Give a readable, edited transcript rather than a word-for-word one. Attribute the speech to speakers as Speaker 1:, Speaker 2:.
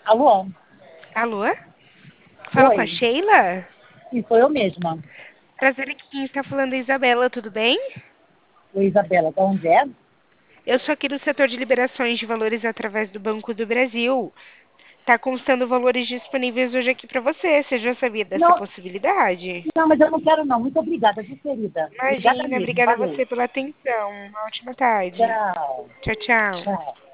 Speaker 1: Alô?
Speaker 2: Alô? Fala com a
Speaker 1: Oi,
Speaker 2: Sheila?
Speaker 1: sim, sou eu mesma.
Speaker 2: Prazer aqui, quem está falando é a Isabela, tudo bem?
Speaker 1: Oi, Isabela, de onde é?
Speaker 2: Eu sou aqui do setor de liberações de valores através do Banco do Brasil. Tá constando valores disponíveis hoje aqui para você. Você já sabia dessa
Speaker 1: Não,
Speaker 2: possibilidade?
Speaker 1: não, mas eu não quero não. Muito obrigada, viu, querida? Obrigada
Speaker 2: Imagina,
Speaker 1: mesmo,
Speaker 2: obrigada a
Speaker 1: valeu.
Speaker 2: você pela atenção. Uma ótima tarde.
Speaker 1: Tchau,
Speaker 2: Tchau, tchau.
Speaker 1: tchau.